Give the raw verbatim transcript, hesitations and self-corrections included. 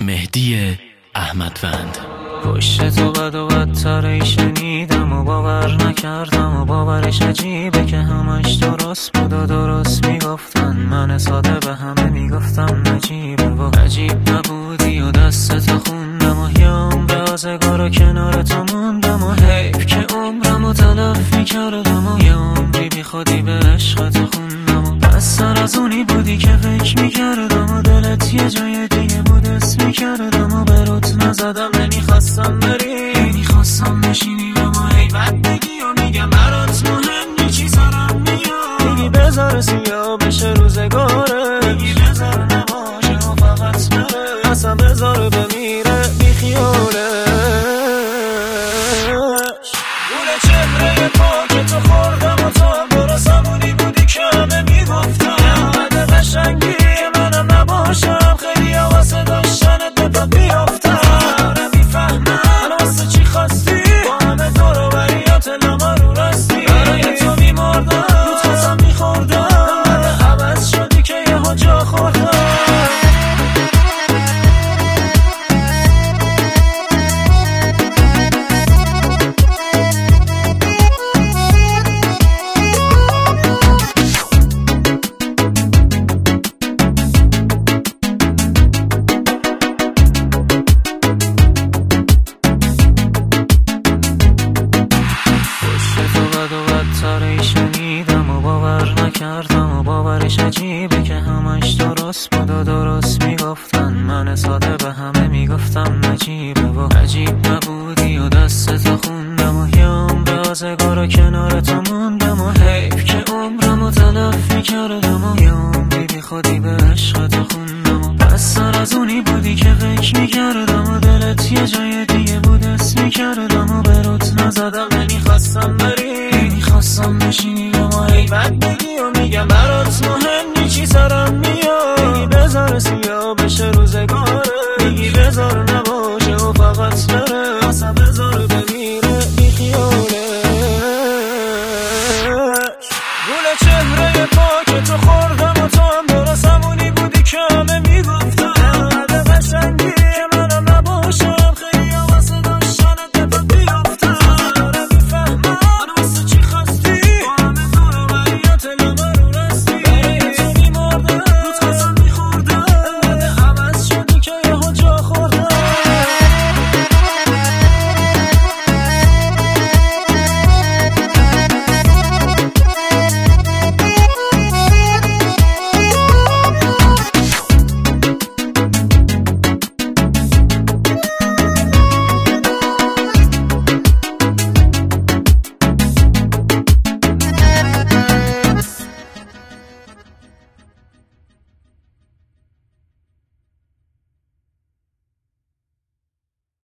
مهدی احمدوند. پشت تو بد و بدتری شنیدم و باور نکردم و باورش عجیبه که همش درست بود و درست میگفتن. من ساده به همه میگفتم نجیبه و عجیب نبودی و دستت خوندم و یه عمر آزگار و کنار تو موندم و حیف که عمرمو تلف میکردم و یه عمری بی خودی به عشقت خوندم و بستر از اونی بودی که فکر میکردم و دلت یه جای دیگه بود اسم میکردم و بروت نزدم نمیخواستم بری نمیخواستم بشینی و ما ای بد بگی و میگم برات مهم نیچی سرم میاد میگی بذار سیاه بشه روزگاره میگی بذار نباشه و فقط بره اصلا بذار بمیره بی خیاله گوله چهره پاک تو خوردم و تو هم درست همونی بودی که همه میگفتم بده قشنگی منم نباشم خیلی واسه داشتنت به پا بیافتم نمیفهمم واسه چی خواستی با همه دور و بریات لما رو رستی برای تو میمردم رو تازم میخوردم بعد عوض شدی که یه ها جا خوردم. شنیدم و باور نکردم و باورش عجیبه که همش درست بود و درست میگفتن. من ساده به همه میگفتم نجیبه و عجیب نبودی و دستتو خوندم و یه عمر آزگار و کنار تو موندم و حیف که عمرمو تلف میکردم و یه عمری بی خودی به عشقتو خوندم و بستر از اونی بودی که فکر میکردم و دلت یه جای دیگه بود اسم میکردم و بروت نزدم نمیخواستم بری نمیخواستم بشینی و ما ای بد بگی و میگم برات مهم نیچی سرم میاد میگی بذار سیاه بشه روزگار